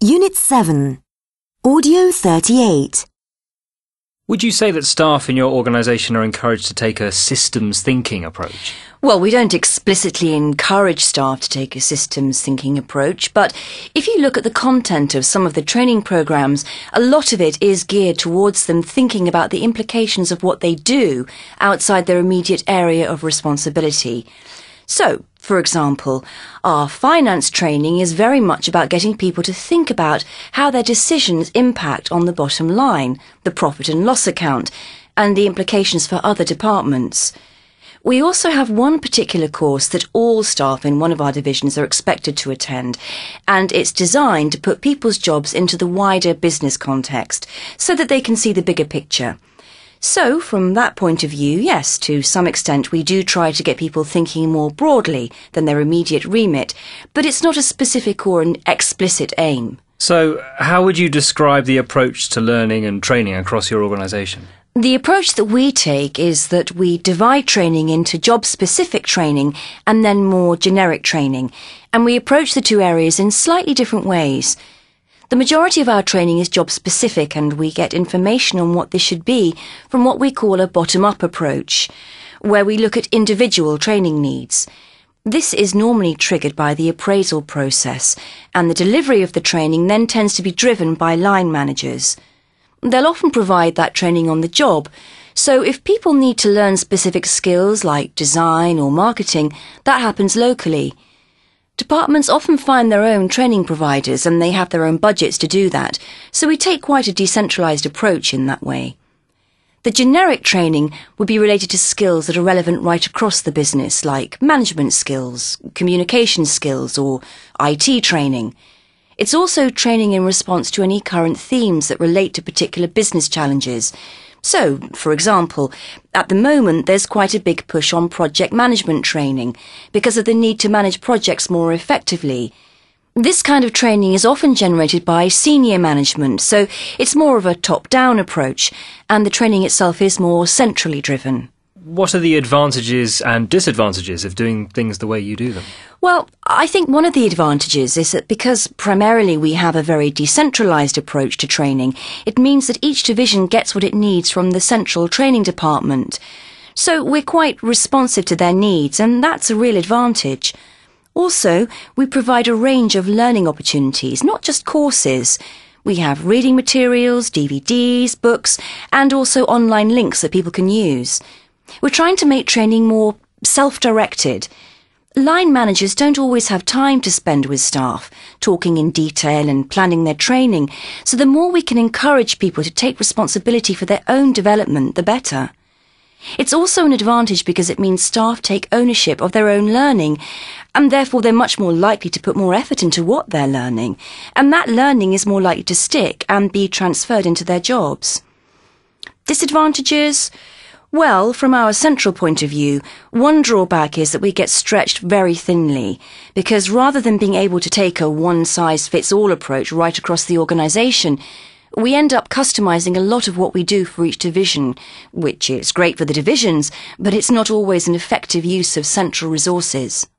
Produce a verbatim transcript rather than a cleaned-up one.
Unit seven. Audio thirty-eight. Would you say that staff in your organisation are encouraged to take a systems thinking approach? Well, we don't explicitly encourage staff to take a systems thinking approach, but if you look at the content of some of the training programmes, a lot of it is geared towards them thinking about the implications of what they do outside their immediate area of responsibility. So, for example, our finance training is very much about getting people to think about how their decisions impact on the bottom line, the profit and loss account, and the implications for other departments. We also have one particular course that all staff in one of our divisions are expected to attend, and it's designed to put people's jobs into the wider business context so that they can see the bigger picture. So, from that point of view, yes, to some extent we do try to get people thinking more broadly than their immediate remit, but it's not a specific or an explicit aim. So, how would you describe the approach to learning and training across your organisation? The approach that we take is that we divide training into job-specific training and then more generic training, and we approach the two areas in slightly different ways. The majority of our training is job-specific, and we get information on what this should be from what we call a bottom-up approach, where we look at individual training needs. This is normally triggered by the appraisal process, and the delivery of the training then tends to be driven by line managers. They'll often provide that training on the job, so if people need to learn specific skills like design or marketing, that happens locally. Departments often find their own training providers and they have their own budgets to do that, so we take quite a decentralised approach in that way. The generic training would be related to skills that are relevant right across the business, like management skills, communication skills, or I T training. It's also training in response to any current themes that relate to particular business challenges. So, for example, at the moment there's quite a big push on project management training because of the need to manage projects more effectively. This kind of training is often generated by senior management, so it's more of a top-down approach, and the training itself is more centrally driven. What are the advantages and disadvantages of doing things the way you do them? Well, I think one of the advantages is that because primarily we have a very decentralised approach to training, it means that each division gets what it needs from the central training department. So we're quite responsive to their needs, and that's a real advantage. Also, we provide a range of learning opportunities, not just courses. We have reading materials, D V Ds, books, and also online links that people can use. We're trying to make training more self-directed. Line managers don't always have time to spend with staff, talking in detail and planning their training, so the more we can encourage people to take responsibility for their own development, the better. It's also an advantage because it means staff take ownership of their own learning, and therefore they're much more likely to put more effort into what they're learning, and that learning is more likely to stick and be transferred into their jobs. Disadvantages? Well, from our central point of view, one drawback is that we get stretched very thinly, because rather than being able to take a one-size-fits-all approach right across the organisation, we end up customising a lot of what we do for each division, which is great for the divisions, but it's not always an effective use of central resources.